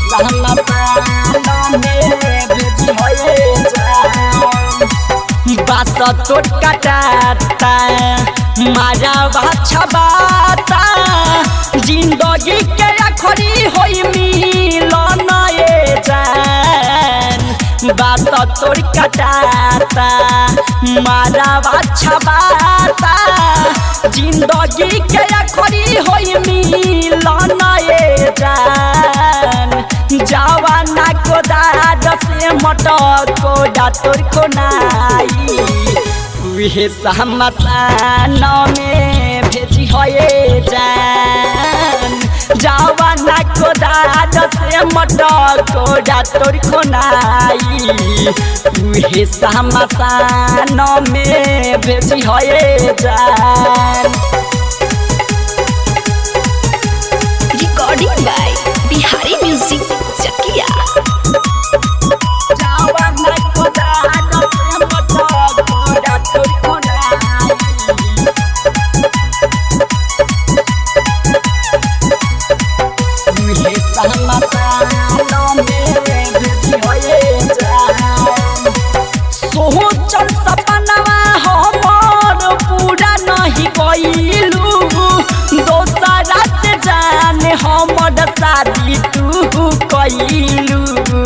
बास तोड़ कटाता मारा बाछा बाता जिंदगी के आखरी होई मिलन ये जान बास तोड़ कटाता मारा बाछा बाता जिंदगी के आखरी होई मिलन ये जान जवाना को दाद से मटक को डातोर को नाई उहे समसान में भेजी होए जान जवाना को दाद से मटक को डातोर को नाई उहे समसान में भेजी होए जान। Recording by Bihari music Chakia. सोचल सपनवा हमर पूरा नहीं कइलू दोसरा से जाने हमर शादी तू कइलू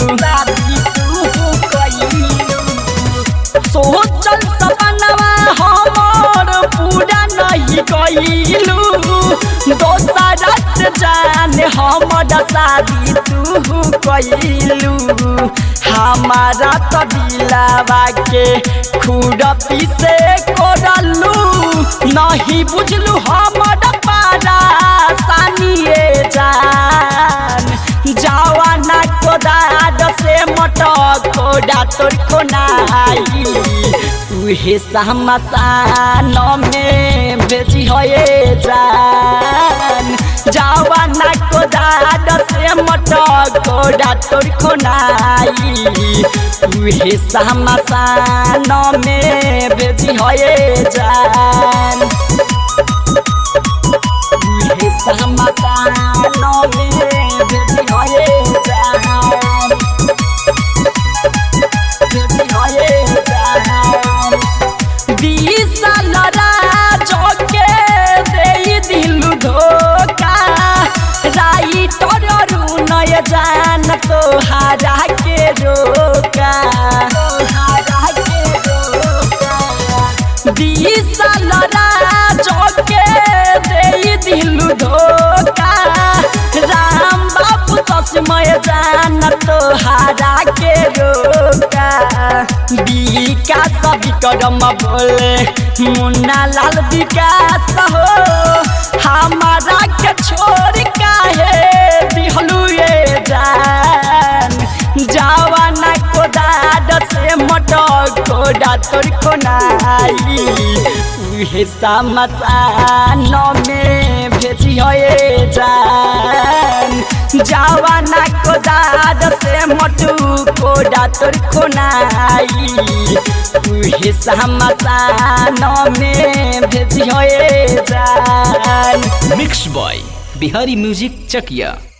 सोचल सपनवा हमर पूरा नहीं कइलू दोसरा से जाने हमर शादी तू कइलू हमारा तबिलावा के खुरपी से कोरलू नहीं बुझलू हमर पारा सानिए जान जवाना को दाद से मटक को डातोर को नाई उहे समसान में भेजी होए जान जवाना को दाद से मटक को डातोर को नाई उहे समसान में भेजी होए जान उहे समसान में भेजी होए जान भेजी होए जान 20 साल राजो के दे दिलु धोखा राइटर रुनय जान तोहारा के रोका 20 साल राजो के दे दिलु धोखा राम बाबू तस्मय जान तोहारा के रोका विकास विक्रम बोले मुन्ना लाल विकास हो हमारा के छोड़ काहे दिहलू ये जान जवाना को दाद से मटक को डातोर को नाई उहे समसान में भेजी होए जान जवाना को दाद से मटू को डातोर को नाई उहे समसान में भेजी होए जान। मिक्स बॉय बिहारी म्यूजिक चकिया।